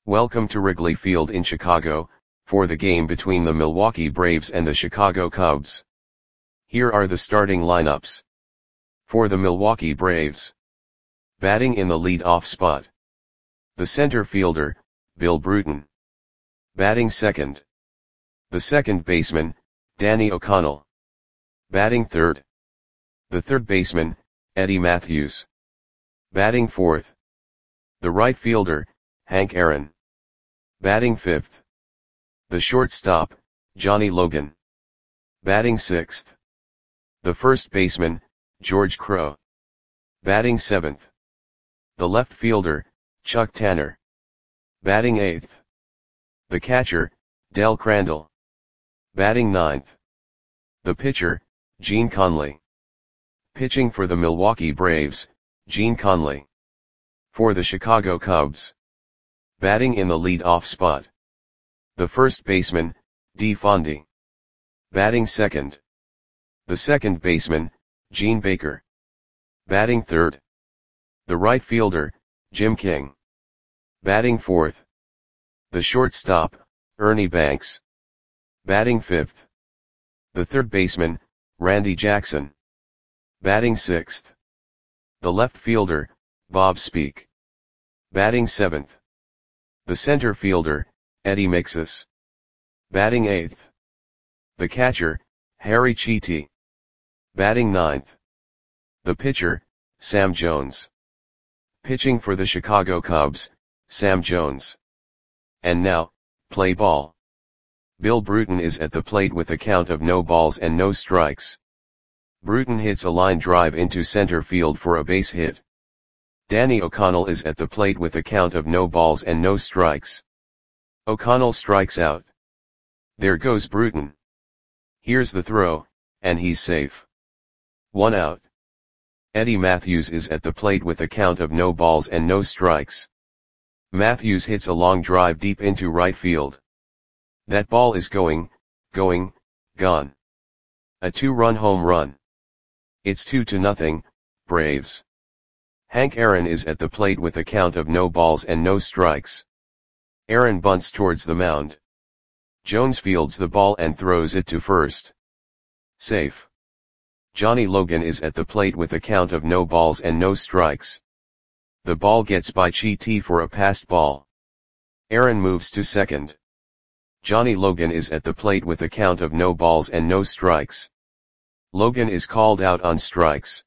Welcome to Wrigley Field in Chicago, for the game between the Milwaukee Braves and the Chicago Cubs. Here are the starting lineups. For the Milwaukee Braves. Batting in the lead-off spot. The center fielder, Bill Bruton. Batting second. The second baseman, Danny O'Connell. Batting third. The third baseman, Eddie Mathews. Batting fourth. The right fielder, Hank Aaron. Batting fifth. The shortstop, Johnny Logan. Batting sixth. The first baseman, George Crowe. Batting seventh. The left fielder, Chuck Tanner. Batting eighth. The catcher, Del Crandall. Batting ninth. The pitcher, Gene Conley. Pitching for the Milwaukee Braves, Gene Conley. For the Chicago Cubs. Batting in the lead-off spot. The first baseman, Dee Fondy. Batting second. The second baseman, Gene Baker. Batting third. The right fielder, Jim King. Batting fourth. The shortstop, Ernie Banks. Batting fifth. The third baseman, Randy Jackson. Batting sixth. The left fielder, Bob Speak. Batting seventh. The center fielder, Eddie Mixus. Batting eighth. The catcher, Harry Cheety. Batting ninth. The pitcher, Sam Jones. Pitching for the Chicago Cubs, Sam Jones. And now, play ball. Bill Bruton is at the plate with a count of no balls and no strikes. Bruton hits a line drive into center field for a base hit. Danny O'Connell is at the plate with a count of no balls and no strikes. O'Connell strikes out. There goes Bruton. Here's the throw, and he's safe. 1 out. Eddie Mathews is at the plate with a count of no balls and no strikes. Mathews hits a long drive deep into right field. That ball is gone. A 2-run home run. It's 2-0, Braves. Hank Aaron is at the plate with a count of no balls and no strikes. Aaron bunts towards the mound. Jones fields the ball and throws it to first. Safe. Johnny Logan is at the plate with a count of no balls and no strikes. The ball gets by Cheety for a passed ball. Aaron moves to second. Johnny Logan is at the plate with a count of no balls and no strikes. Logan is called out on strikes.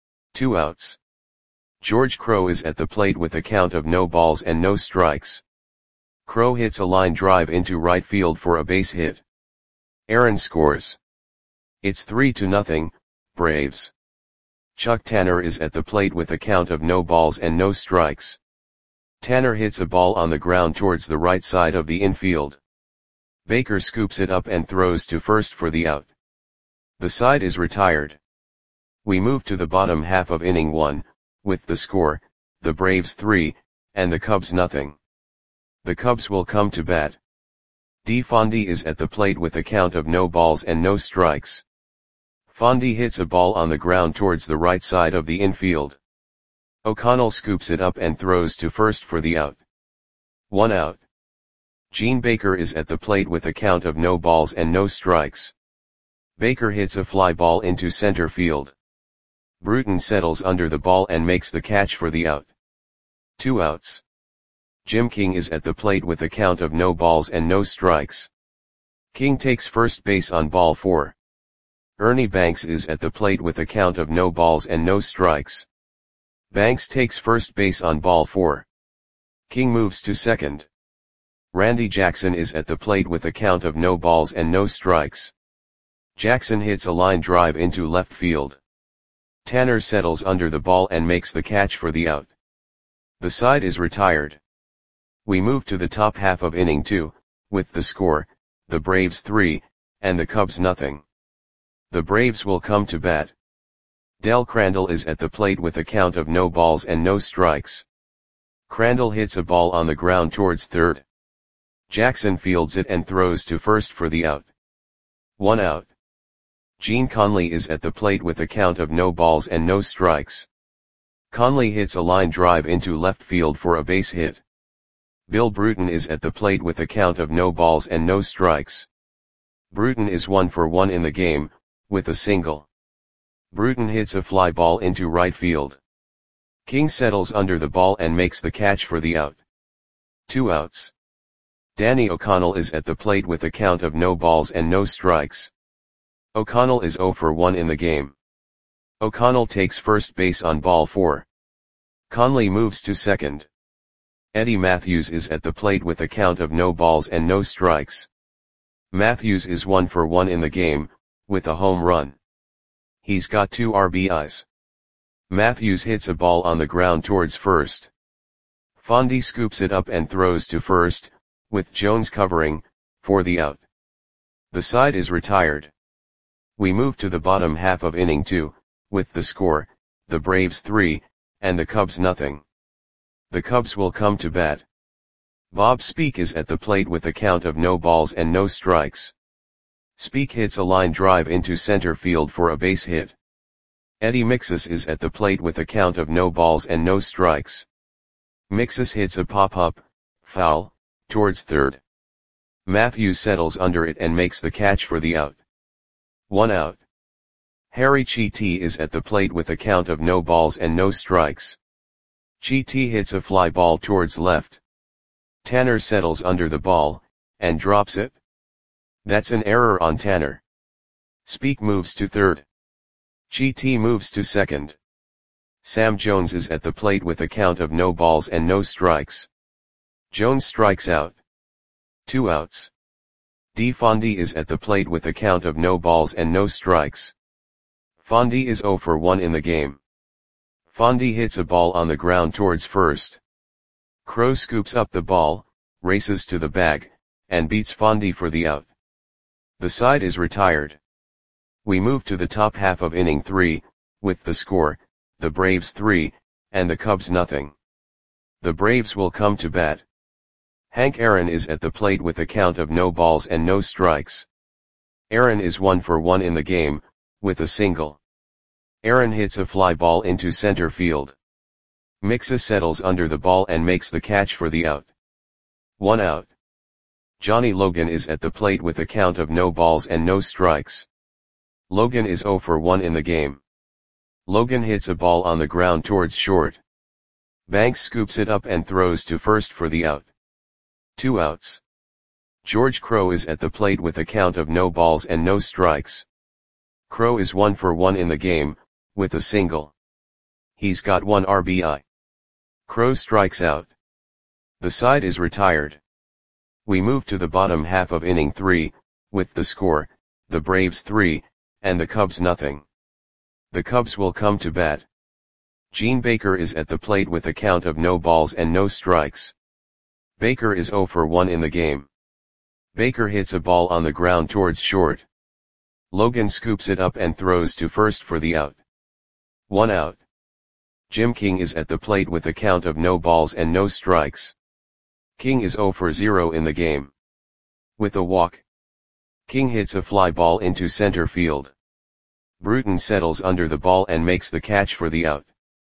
2 outs. George Crowe is at the plate with a count of no balls and no strikes. Crowe hits a line drive into right field for a base hit. Aaron scores. It's 3-0, Braves. Chuck Tanner is at the plate with a count of no balls and no strikes. Tanner hits a ball on the ground towards the right side of the infield. Baker scoops it up and throws to first for the out. The side is retired. We move to the bottom half of inning 1, with the score, the Braves 3, and the Cubs nothing. The Cubs will come to bat. Dee Fondy is at the plate with a count of no balls and no strikes. Fondy hits a ball on the ground towards the right side of the infield. O'Connell scoops it up and throws to first for the out. 1 out. Gene Baker is at the plate with a count of no balls and no strikes. Baker hits a fly ball into center field. Bruton settles under the ball and makes the catch for the out. 2 outs. Jim King is at the plate with a count of no balls and no strikes. King takes first base on ball 4. Ernie Banks is at the plate with a count of no balls and no strikes. Banks takes first base on ball 4. King moves to second. Randy Jackson is at the plate with a count of no balls and no strikes. Jackson hits a line drive into left field. Tanner settles under the ball and makes the catch for the out. The side is retired. We move to the top half of inning 2, with the score, the Braves 3, and the Cubs nothing. The Braves will come to bat. Del Crandall is at the plate with a count of no balls and no strikes. Crandall hits a ball on the ground towards third. Jackson fields it and throws to first for the out. 1 out. Gene Conley is at the plate with a count of no balls and no strikes. Conley hits a line drive into left field for a base hit. Bill Bruton is at the plate with a count of no balls and no strikes. Bruton is 1 for 1 in the game, with a single. Bruton hits a fly ball into right field. King settles under the ball and makes the catch for the out. 2 outs. Danny O'Connell is at the plate with a count of no balls and no strikes. O'Connell is 0 for 1 in the game. O'Connell takes first base on ball 4. Conley moves to second. Eddie Matthews is at the plate with a count of no balls and no strikes. Matthews is 1 for 1 in the game, with a home run. He's got 2 RBIs. Matthews hits a ball on the ground towards first. Fondy scoops it up and throws to first, with Jones covering, for the out. The side is retired. We move to the bottom half of inning 2, with the score, the Braves 3, and the Cubs nothing. The Cubs will come to bat. Bob Speak is at the plate with a count of no balls and no strikes. Speak hits a line drive into center field for a base hit. Eddie Mixus is at the plate with a count of no balls and no strikes. Mixus hits a pop-up, foul, towards third. Matthews settles under it and makes the catch for the out. 1 out. Harry Chiti is at the plate with a count of no balls and no strikes. Chiti hits a fly ball towards left. Tanner settles under the ball, and drops it. That's an error on Tanner. Speak moves to third. Chiti moves to second. Sam Jones is at the plate with a count of no balls and no strikes. Jones strikes out. 2 outs. D. Fondy is at the plate with a count of no balls and no strikes. Fondy is 0 for 1 in the game. Fondy hits a ball on the ground towards first. Crow scoops up the ball, races to the bag, and beats Fondy for the out. The side is retired. We move to the top half of inning 3, with the score, the Braves 3, and the Cubs nothing. The Braves will come to bat. Hank Aaron is at the plate with a count of no balls and no strikes. Aaron is 1 for 1 in the game, with a single. Aaron hits a fly ball into center field. Mixus settles under the ball and makes the catch for the out. 1 out. Johnny Logan is at the plate with a count of no balls and no strikes. Logan is 0 for 1 in the game. Logan hits a ball on the ground towards short. Banks scoops it up and throws to first for the out. 2 outs. George Crow is at the plate with a count of no balls and no strikes. Crow is 1 for 1 in the game, with a single. He's got 1 RBI. Crow strikes out. The side is retired. We move to the bottom half of inning 3, with the score, the Braves 3, and the Cubs nothing. The Cubs will come to bat. Gene Baker is at the plate with a count of no balls and no strikes. Baker is 0 for 1 in the game. Baker hits a ball on the ground towards short. Logan scoops it up and throws to first for the out. 1 out. Jim King is at the plate with a count of no balls and no strikes. King is 0 for 0 in the game. With a walk. King hits a fly ball into center field. Bruton settles under the ball and makes the catch for the out.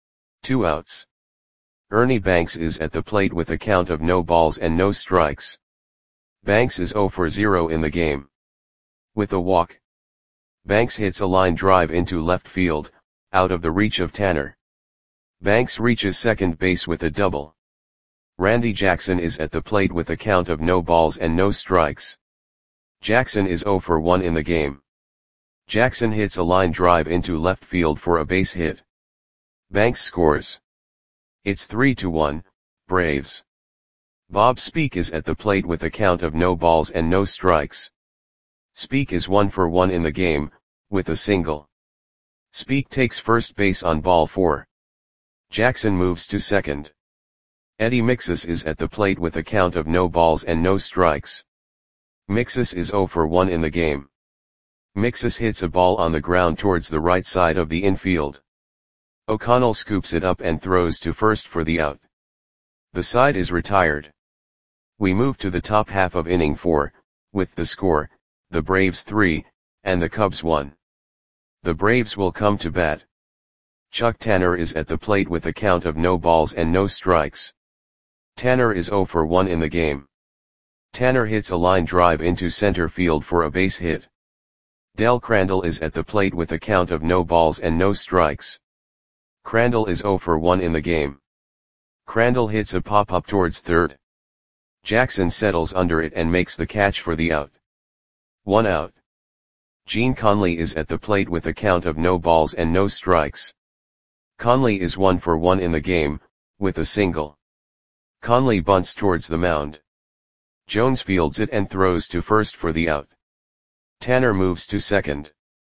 2 outs. Ernie Banks is at the plate with a count of no balls and no strikes. Banks is 0 for 0 in the game. With a walk. Banks hits a line drive into left field, out of the reach of Tanner. Banks reaches second base with a double. Randy Jackson is at the plate with a count of no balls and no strikes. Jackson is 0 for 1 in the game. Jackson hits a line drive into left field for a base hit. Banks scores. It's 3-1, Braves. Bob Speak is at the plate with a count of no balls and no strikes. Speak is 1 for 1 in the game, with a single. Speak takes first base on ball 4. Jackson moves to second. Eddie Mixus is at the plate with a count of no balls and no strikes. Mixus is 0 for 1 in the game. Mixus hits a ball on the ground towards the right side of the infield. O'Connell scoops it up and throws to first for the out. The side is retired. We move to the top half of inning 4, with the score, the Braves 3, and the Cubs 1. The Braves will come to bat. Chuck Tanner is at the plate with a count of no balls and no strikes. Tanner is 0 for 1 in the game. Tanner hits a line drive into center field for a base hit. Del Crandall is at the plate with a count of no balls and no strikes. Crandall is 0 for 1 in the game. Crandall hits a pop-up towards third. Jackson settles under it and makes the catch for the out. 1 out. Gene Conley is at the plate with a count of no balls and no strikes. Conley is 1 for 1 in the game, with a single. Conley bunts towards the mound. Jones fields it and throws to first for the out. Tanner moves to second.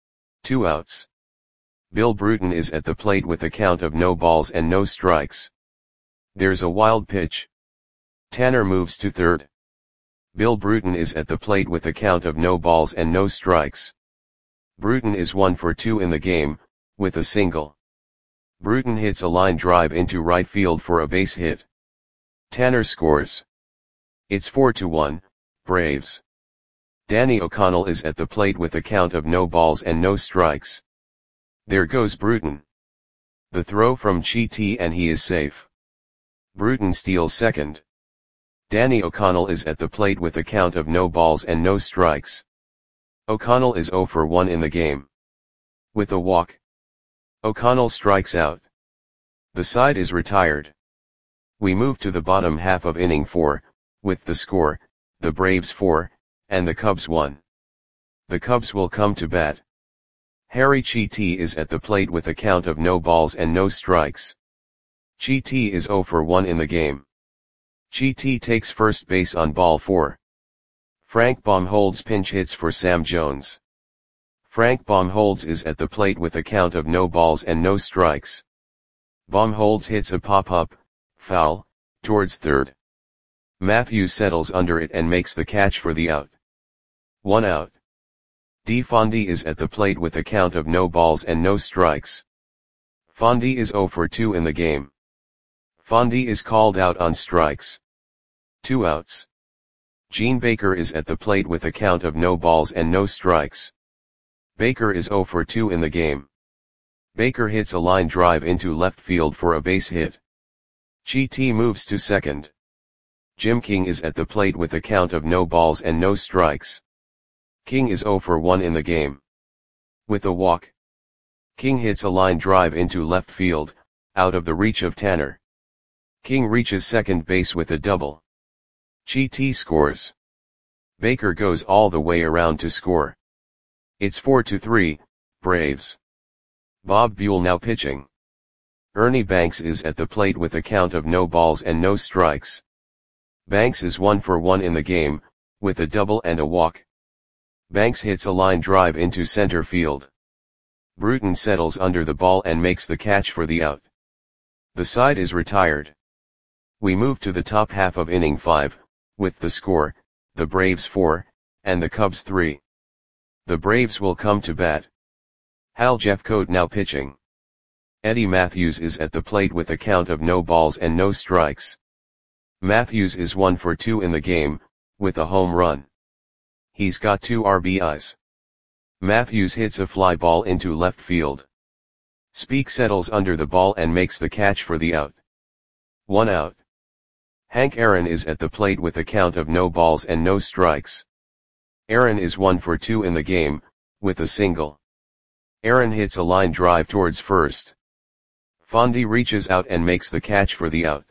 2 outs. Bill Bruton is at the plate with a count of no balls and no strikes. There's a wild pitch. Tanner moves to third. Bill Bruton is at the plate with a count of no balls and no strikes. Bruton is 1 for 2 in the game, with a single. Bruton hits a line drive into right field for a base hit. Tanner scores. It's 4-1, Braves. Danny O'Connell is at the plate with a count of no balls and no strikes. There goes Bruton. The throw from Chi-T and he is safe. Bruton steals second. Danny O'Connell is at the plate with a count of no balls and no strikes. O'Connell is 0 for 1 in the game. With a walk, O'Connell strikes out. The side is retired. We move to the bottom half of inning 4, with the score, the Braves 4, and the Cubs 1. The Cubs will come to bat. Harry Chi-T is at the plate with a count of no balls and no strikes. Chi-T is 0 for 1 in the game. Chi-T takes first base on ball 4. Frank Baumholtz pinch hits for Sam Jones. Frank Baumholtz is at the plate with a count of no balls and no strikes. Baumholtz hits a pop-up, foul, towards third. Matthews settles under it and makes the catch for the out. 1 out. D. Fondy is at the plate with a count of no balls and no strikes. Fondy is 0 for 2 in the game. Fondy is called out on strikes. 2 outs. Gene Baker is at the plate with a count of no balls and no strikes. Baker is 0 for 2 in the game. Baker hits a line drive into left field for a base hit. Chi-T moves to second. Jim King is at the plate with a count of no balls and no strikes. King is 0 for 1 in the game. With a walk, King hits a line drive into left field, out of the reach of Tanner. King reaches second base with a double. Chi-T scores. Baker goes all the way around to score. It's 4-3, Braves. Bob Buell now pitching. Ernie Banks is at the plate with a count of no balls and no strikes. Banks is 1 for 1 in the game, with a double and a walk. Banks hits a line drive into center field. Bruton settles under the ball and makes the catch for the out. The side is retired. We move to the top half of inning 5, with the score, the Braves 4, and the Cubs 3. The Braves will come to bat. Hal Jeffcoat now pitching. Eddie Matthews is at the plate with a count of no balls and no strikes. Matthews is 1 for 2 in the game, with a home run. He's got 2 RBIs. Matthews hits a fly ball into left field. Speak settles under the ball and makes the catch for the out. 1 out. Hank Aaron is at the plate with a count of no balls and no strikes. Aaron is 1 for 2 in the game, with a single. Aaron hits a line drive towards first. Fondy reaches out and makes the catch for the out.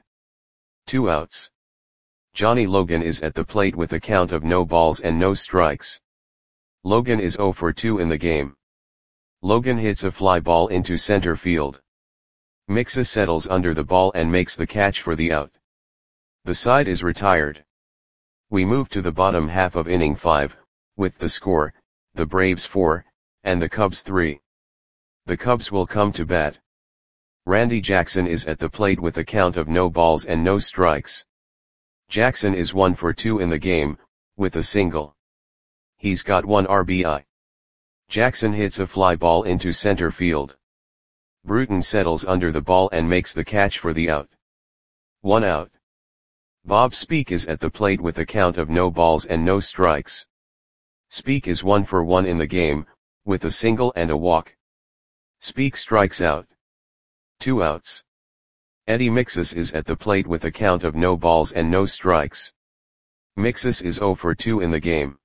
2 outs. Johnny Logan is at the plate with a count of no balls and no strikes. Logan is 0 for 2 in the game. Logan hits a fly ball into center field. Mixa settles under the ball and makes the catch for the out. The side is retired. We move to the bottom half of inning 5, with the score, the Braves 4, and the Cubs 3. The Cubs will come to bat. Randy Jackson is at the plate with a count of no balls and no strikes. Jackson is 1 for 2 in the game, with a single. He's got 1 RBI. Jackson hits a fly ball into center field. Bruton settles under the ball and makes the catch for the out. 1 out. Bob Speak is at the plate with a count of no balls and no strikes. Speak is 1 for 1 in the game, with a single and a walk. Speak strikes out. 2 outs. Eddie Mixus is at the plate with a count of no balls and no strikes. Mixus is 0 for 2 in the game.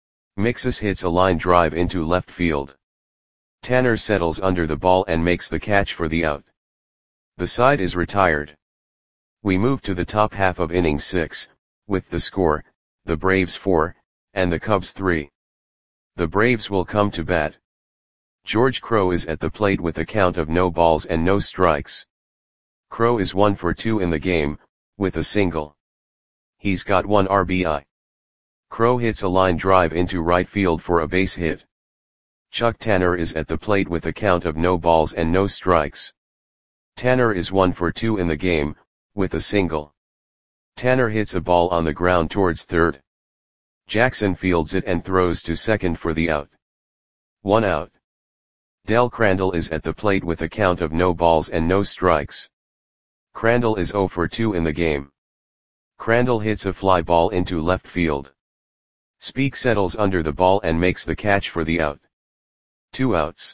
Mixus hits a line drive into left field. Tanner settles under the ball and makes the catch for the out. The side is retired. We move to the top half of inning 6, with the score, the Braves 4, and the Cubs 3. The Braves will come to bat. George Crowe is at the plate with a count of no balls and no strikes. Crowe is 1 for 2 in the game, with a single. He's got 1 RBI. Crowe hits a line drive into right field for a base hit. Chuck Tanner is at the plate with a count of no balls and no strikes. Tanner is 1 for 2 in the game, with a single. Tanner hits a ball on the ground towards third. Jackson fields it and throws to second for the out. 1 out. Del Crandall is at the plate with a count of no balls and no strikes. Crandall is 0 for 2 in the game. Crandall hits a fly ball into left field. Speake settles under the ball and makes the catch for the out. 2 outs.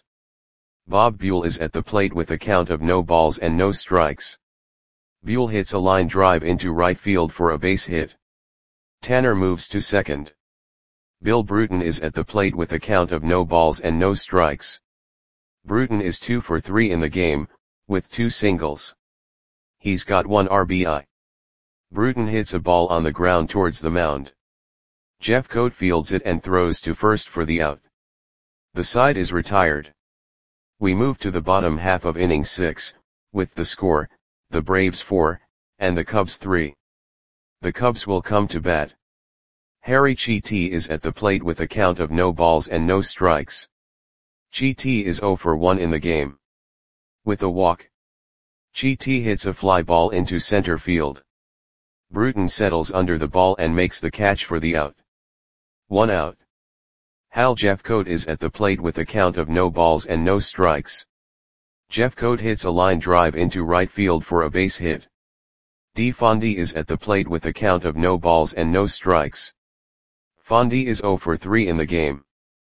Bob Buell is at the plate with a count of no balls and no strikes. Buell hits a line drive into right field for a base hit. Tanner moves to second. Bill Bruton is at the plate with a count of no balls and no strikes. Bruton is 2 for 3 in the game, with 2 singles. He's got 1 RBI. Bruton hits a ball on the ground towards the mound. Jeff Cote fields it and throws to first for the out. The side is retired. We move to the bottom half of inning 6, with the score, the Braves 4, and the Cubs 3. The Cubs will come to bat. Harry Chiti is at the plate with a count of no balls and no strikes. Chiti is 0 for 1 in the game. With a walk. Chiti hits a fly ball into center field. Bruton settles under the ball and makes the catch for the out. 1 out. Hal Jeffcoat is at the plate with a count of no balls and no strikes. Jeffcoat hits a line drive into right field for a base hit. D. Fondy is at the plate with a count of no balls and no strikes. Fondy is 0 for 3 in the game.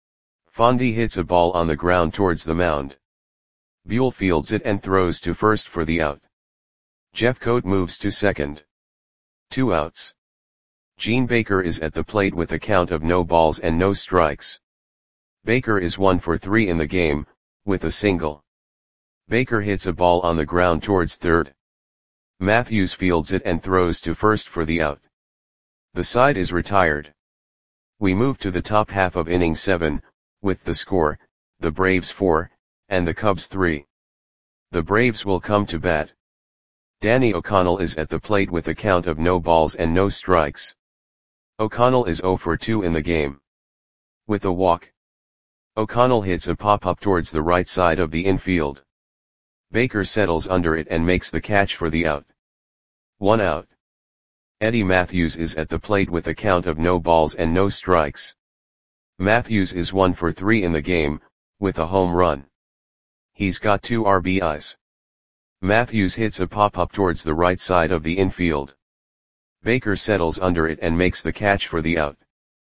Fondy hits a ball on the ground towards the mound. Buell fields it and throws to first for the out. Jeffcoat moves to second. 2 outs. Gene Baker is at the plate with a count of no balls and no strikes. Baker is 1 for 3 in the game, with a single. Baker hits a ball on the ground towards third. Matthews fields it and throws to first for the out. The side is retired. We move to the top half of inning 7, with the score, the Braves 4, and the Cubs 3. The Braves will come to bat. Danny O'Connell is at the plate with a count of no balls and no strikes. O'Connell is 0 for 2 in the game. With a walk. O'Connell hits a pop-up towards the right side of the infield. Baker settles under it and makes the catch for the out. 1 out. Eddie Matthews is at the plate with a count of no balls and no strikes. Matthews is 1 for 3 in the game, with a home run. He's got 2 RBIs. Matthews hits a pop-up towards the right side of the infield. Baker settles under it and makes the catch for the out.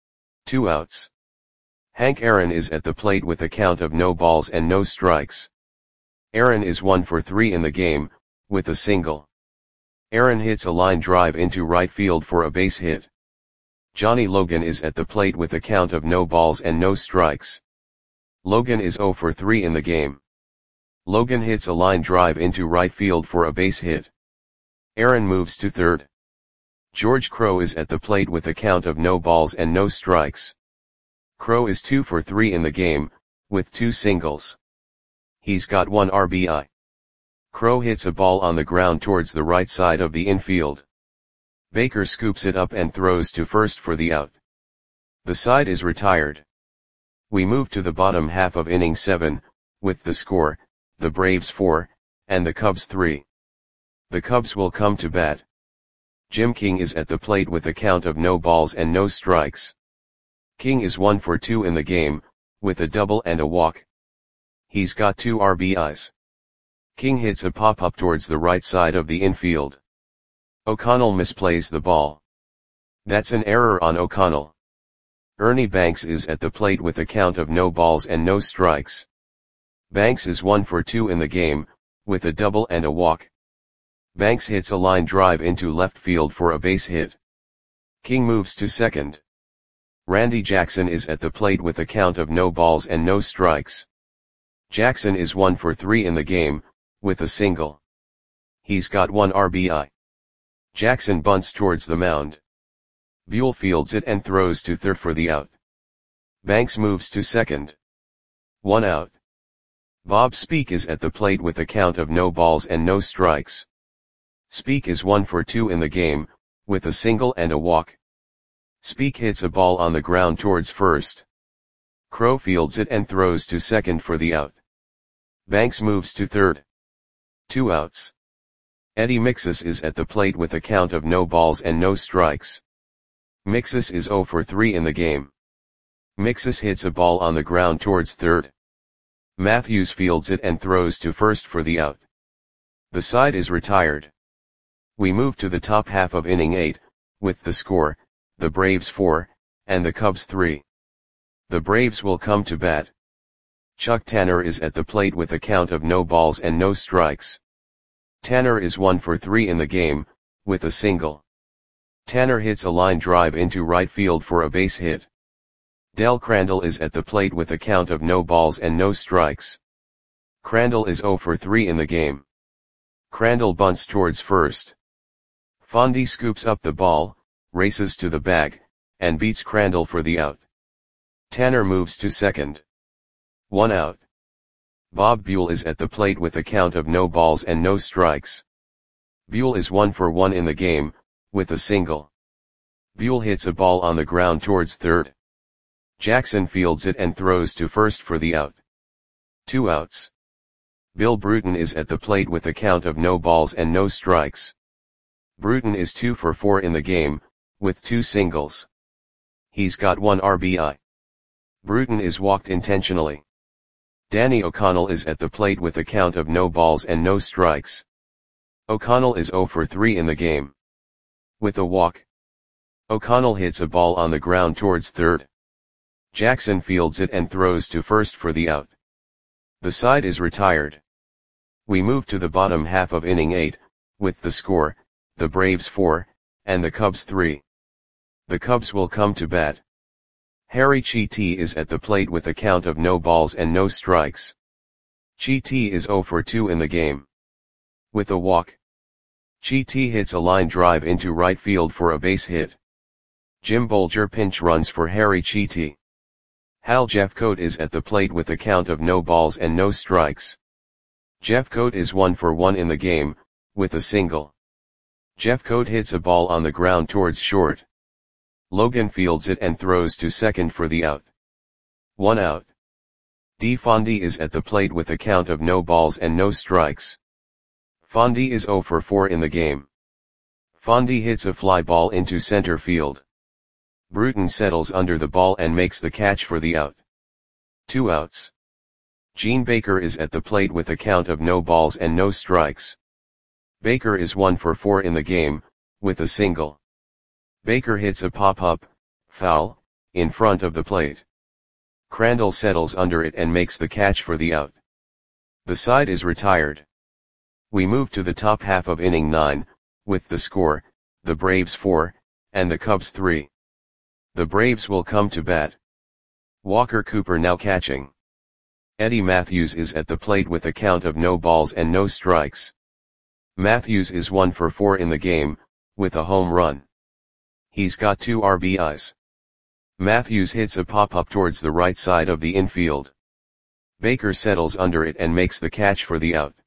2 outs. Hank Aaron is at the plate with a count of no balls and no strikes. Aaron is 1 for 3 in the game, with a single. Aaron hits a line drive into right field for a base hit. Johnny Logan is at the plate with a count of no balls and no strikes. Logan is 0 for 3 in the game. Logan hits a line drive into right field for a base hit. Aaron moves to third. George Crowe is at the plate with a count of no balls and no strikes. Crowe is 2 for 3 in the game, with 2 singles. He's got 1 RBI. Crowe hits a ball on the ground towards the right side of the infield. Baker scoops it up and throws to first for the out. The side is retired. We move to the bottom half of inning 7, with the score, the Braves 4, and the Cubs 3. The Cubs will come to bat. Jim King is at the plate with a count of no balls and no strikes. King is 1 for 2 in the game, with a double and a walk. He's got 2 RBIs. King hits a pop-up towards the right side of the infield. O'Connell misplays the ball. That's an error on O'Connell. Ernie Banks is at the plate with a count of no balls and no strikes. Banks is 1 for 2 in the game, with a double and a walk. Banks hits a line drive into left field for a base hit. King moves to second. Randy Jackson is at the plate with a count of no balls and no strikes. Jackson is 1 for 3 in the game, with a single. He's got 1 RBI. Jackson bunts towards the mound. Buell fields it and throws to third for the out. Banks moves to second. 1 out. Bob Speak is at the plate with a count of no balls and no strikes. Speak is 1 for 2 in the game, with a single and a walk. Speak hits a ball on the ground towards first. Crow fields it and throws to second for the out. Banks moves to third. 2 outs. Eddie Mixus is at the plate with a count of no balls and no strikes. Mixus is 0 for 3 in the game. Mixus hits a ball on the ground towards third. Matthews fields it and throws to first for the out. The side is retired. We move to the top half of inning 8, with the score, the Braves 4, and the Cubs 3. The Braves will come to bat. Chuck Tanner is at the plate with a count of no balls and no strikes. Tanner is 1 for 3 in the game, with a single. Tanner hits a line drive into right field for a base hit. Del Crandall is at the plate with a count of no balls and no strikes. Crandall is 0 for 3 in the game. Crandall bunts towards first. Fondy scoops up the ball, races to the bag, and beats Crandall for the out. Tanner moves to second. 1 out. Bob Buell is at the plate with a count of no balls and no strikes. Buell is 1 for 1 in the game, with a single. Buell hits a ball on the ground towards third. Jackson fields it and throws to first for the out. 2 outs. Bill Bruton is at the plate with a count of no balls and no strikes. Bruton is 2 for 4 in the game, with 2 singles. He's got 1 RBI. Bruton is walked intentionally. Danny O'Connell is at the plate with a count of no balls and no strikes. O'Connell is 0 for 3 in the game. With a walk. O'Connell hits a ball on the ground towards third. Jackson fields it and throws to first for the out. The side is retired. We move to the bottom half of inning 8, with the score, the Braves 4, and the Cubs 3. The Cubs will come to bat. Harry Chiti is at the plate with a count of no balls and no strikes. Chiti is 0 for 2 in the game. With a walk. Chiti hits a line drive into right field for a base hit. Jim Bolger pinch runs for Harry Chiti. Hal Jeffcoat is at the plate with a count of no balls and no strikes. Jeffcoat is 1 for 1 in the game, with a single. Jeffcoat hits a ball on the ground towards short. Logan fields it and throws to second for the out. 1 out. D. Fondy is at the plate with a count of no balls and no strikes. Fondy is 0 for 4 in the game. Fondy hits a fly ball into center field. Bruton settles under the ball and makes the catch for the out. 2 outs. Gene Baker is at the plate with a count of no balls and no strikes. Baker is 1 for 4 in the game, with a single. Baker hits a pop-up, foul, in front of the plate. Crandall settles under it and makes the catch for the out. The side is retired. We move to the top half of inning 9, with the score, the Braves 4, and the Cubs 3. The Braves will come to bat. Walker Cooper now catching. Eddie Matthews is at the plate with a count of no balls and no strikes. Matthews is 1 for 4 in the game, with a home run. He's got 2 RBIs. Matthews hits a pop-up towards the right side of the infield. Baker settles under it and makes the catch for the out.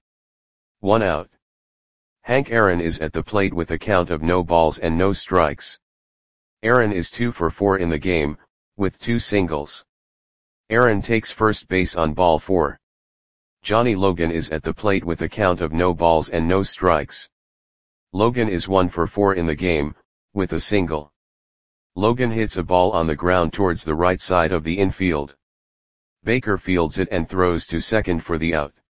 1 out. Hank Aaron is at the plate with a count of no balls and no strikes. Aaron is 2 for 4 in the game, with 2 singles. Aaron takes first base on ball 4. Johnny Logan is at the plate with a count of no balls and no strikes. Logan is 1 for 4 in the game, with a single. Logan hits a ball on the ground towards the right side of the infield. Baker fields it and throws to second for the out.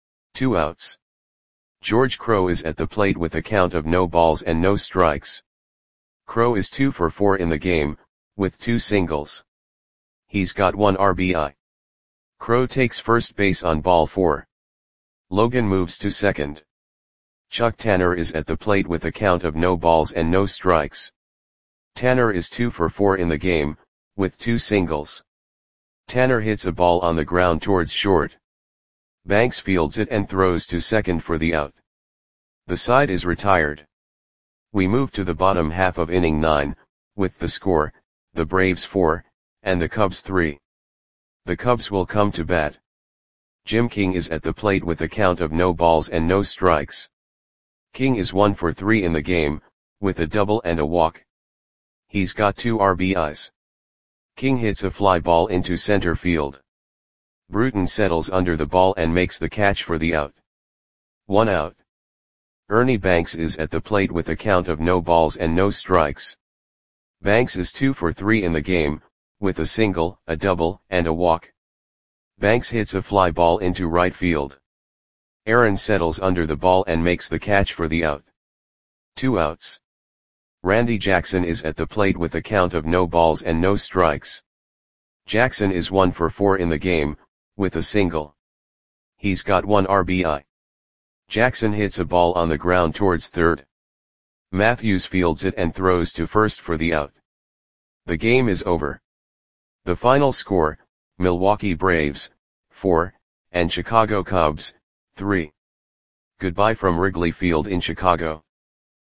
2 outs. George Crowe is at the plate with a count of no balls and no strikes. Crowe is 2 for 4 in the game, with 2 singles. He's got 1 RBI. Crowe takes first base on ball 4. Logan moves to second. Chuck Tanner is at the plate with a count of no balls and no strikes. Tanner is 2 for 4 in the game, with 2 singles. Tanner hits a ball on the ground towards short. Banks fields it and throws to second for the out. The side is retired. We move to the bottom half of inning 9, with the score, the Braves 4, and the Cubs 3. The Cubs will come to bat. Jim King is at the plate with a count of no balls and no strikes. King is 1 for 3 in the game, with a double and a walk. He's got 2 RBIs. King hits a fly ball into center field. Bruton settles under the ball and makes the catch for the out. 1 out. Ernie Banks is at the plate with a count of no balls and no strikes. Banks is 2 for 3 in the game, with a single, a double, and a walk. Banks hits a fly ball into right field. Aaron settles under the ball and makes the catch for the out. 2 outs. Randy Jackson is at the plate with a count of no balls and no strikes. Jackson is 1 for 4 in the game, with a single. He's got 1 RBI. Jackson hits a ball on the ground towards third. Matthews fields it and throws to first for the out. The game is over. The final score, Milwaukee Braves, 4, and Chicago Cubs, 3. Goodbye from Wrigley Field in Chicago.